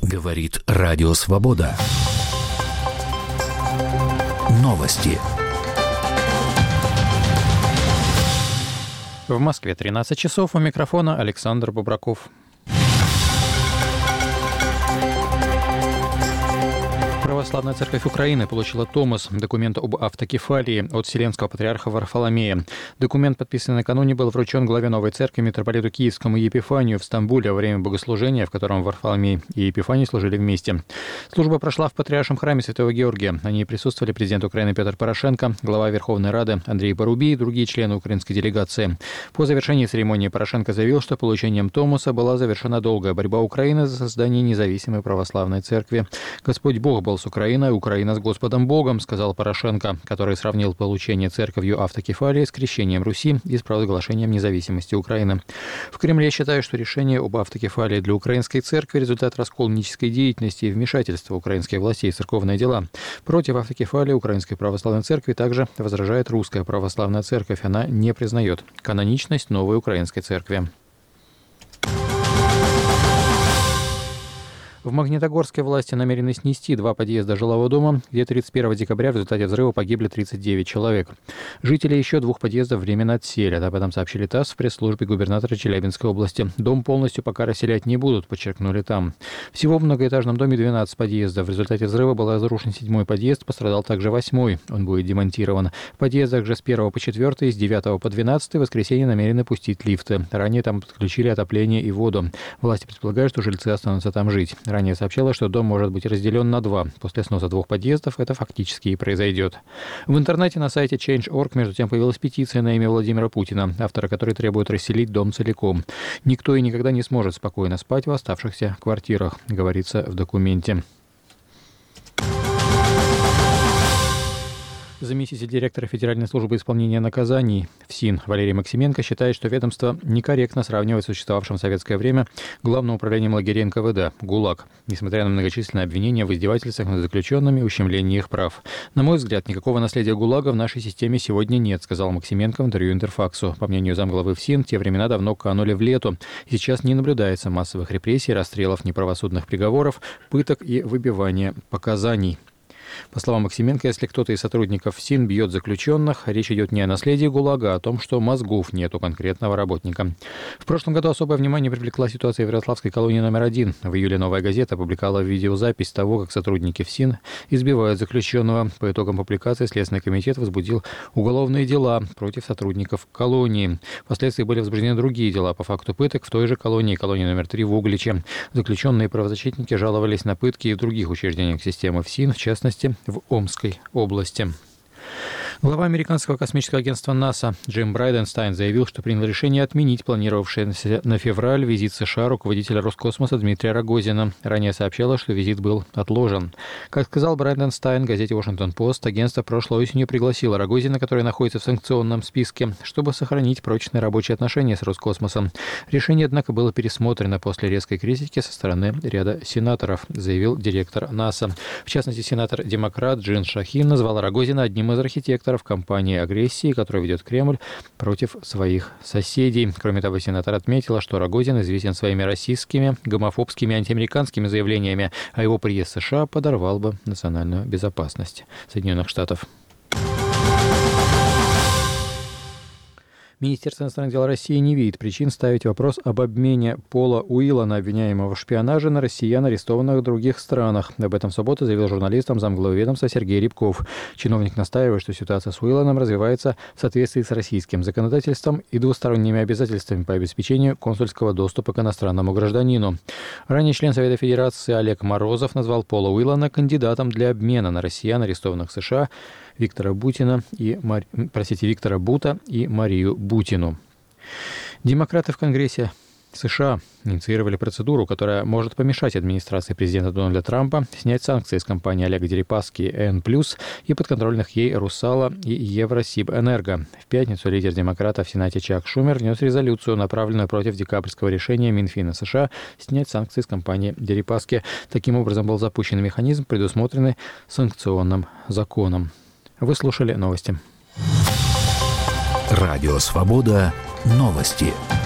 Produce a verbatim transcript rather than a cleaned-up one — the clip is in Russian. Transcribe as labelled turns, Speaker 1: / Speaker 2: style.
Speaker 1: Говорит Радио Свобода. Новости.
Speaker 2: В Москве тринадцать часов. У микрофона Александр Бубраков. Православная церковь Украины получила томос, документ об автокефалии от Вселенского патриарха Варфоломея. Документ, подписанный накануне, был вручен главе новой церкви митрополиту Киевскому Епифанию в Стамбуле во время богослужения, в котором Варфоломей и Епифаний служили вместе. Служба прошла в Патриаршем храме Святого Георгия. На ней присутствовали президент Украины Петр Порошенко, глава Верховной Рады Андрей Парубий и другие члены украинской делегации. По завершении церемонии Порошенко заявил, что получением томоса была завершена долгая борьба Украины за создание независимой православной церкви. Господь Бог был с Украиной, Украина с Господом Богом, сказал Порошенко, который сравнил получение церковью автокефалии с крещением Руси и с провозглашением независимости Украины. В Кремле считают, что решение об автокефалии для украинской церкви – результат раскольнической деятельности и вмешательства украинских властей в церковные дела. Против автокефалии Украинской православной церкви также возражает Русская православная церковь. Она не признает каноничность новой украинской церкви. В Магнитогорске власти намерены снести два подъезда жилого дома, где тридцать первого декабря в результате взрыва погибли тридцать девять человек. Жители еще двух подъездов временно отселят. Об этом сообщили ТАСС в пресс-службе губернатора Челябинской области. Дом полностью пока расселять не будут, подчеркнули там. Всего в многоэтажном доме двенадцать подъездов. В результате взрыва был разрушен седьмой подъезд, пострадал также восьмой. Он будет демонтирован. В подъездах же с первого по четвёртый, с девятого по двенадцатый в воскресенье намерены пустить лифты. Ранее там подключили отопление и воду. Власти предполагают, что жильцы останутся там жить. Ранее сообщалось, что дом может быть разделен на два. После сноса двух подъездов это фактически и произойдет. В интернете на сайте чейндж точка орг между тем появилась петиция на имя Владимира Путина, автора которой требует расселить дом целиком. Никто и никогда не сможет спокойно спать в оставшихся квартирах, говорится в документе. Заместитель директора Федеральной службы исполнения наказаний ФСИН Валерий Максименко считает, что ведомство некорректно сравнивает с существовавшим в советское время Главным управлением лагерей эн ка вэ дэ ГУЛАГ, несмотря на многочисленные обвинения в издевательствах над заключенными и ущемлении их прав. На мой взгляд, никакого наследия ГУЛАГа в нашей системе сегодня нет, сказал Максименко в интервью Интерфаксу. По мнению замглавы ФСИН, те времена давно канули в лету. Сейчас не наблюдается массовых репрессий, расстрелов, неправосудных приговоров, пыток и выбивания показаний. По словам Максименко, если кто-то из сотрудников ФСИН бьет заключенных, речь идет не о наследии ГУЛАГа, а о том, что мозгов нет у конкретного работника. В прошлом году особое внимание привлекла ситуация в Ярославской колонии номер один. В июле «Новая газета» опубликовала видеозапись того, как сотрудники ФСИН избивают заключенного. По итогам публикации Следственный комитет возбудил уголовные дела против сотрудников колонии. Впоследствии были возбуждены другие дела по факту пыток в той же колонии, колонии номер три в Угличе. Заключенные и правозащитники жаловались на пытки и в других учреждениях системы ФСИН, в частности, в Омской области. Глава американского космического агентства НАСА Джим Брайденстайн заявил, что принял решение отменить планировавшийся на февраль визит США руководителя Роскосмоса Дмитрия Рогозина. Ранее сообщалось, что визит был отложен. Как сказал Брайденстайн газете «Вашингтон-Пост», агентство прошлой осенью пригласило Рогозина, который находится в санкционном списке, чтобы сохранить прочные рабочие отношения с Роскосмосом. Решение, однако, было пересмотрено после резкой критики со стороны ряда сенаторов, заявил директор НАСА. В частности, сенатор-демократ Джин Шахин назвал Рогозина одним из архитекторов в кампании агрессии, которую ведет Кремль против своих соседей. Кроме того, сенатор отметила, что Рогозин известен своими расистскими, гомофобскими, антиамериканскими заявлениями, а его приезд в США подорвал бы национальную безопасность Соединенных Штатов. Министерство иностранных дел России не видит причин ставить вопрос об обмене Пола Уиллана, обвиняемого в шпионаже, на россиян, арестованных в других странах. Об этом в субботу заявил журналистам замглавы ведомства Сергей Рябков. Чиновник настаивает, что ситуация с Уилланом развивается в соответствии с российским законодательством и двусторонними обязательствами по обеспечению консульского доступа к иностранному гражданину. Ранее член Совета Федерации Олег Морозов назвал Пола Уиллана кандидатом для обмена на россиян, арестованных в США, Виктора Бутина и, простите, Виктора Бута и Марию Бутину. Демократы в Конгрессе США инициировали процедуру, которая может помешать администрации президента Дональда Трампа снять санкции с компании Олега Дерипаски Эн плюс и подконтрольных ей Русала и Евросибэнерго. В пятницу лидер демократов в Сенате Чак Шумер внес резолюцию, направленную против декабрьского решения Минфина США снять санкции с компании Дерипаски. Таким образом был запущен механизм, предусмотренный санкционным законом. Вы слушали новости.
Speaker 1: Радио Свобода. Новости.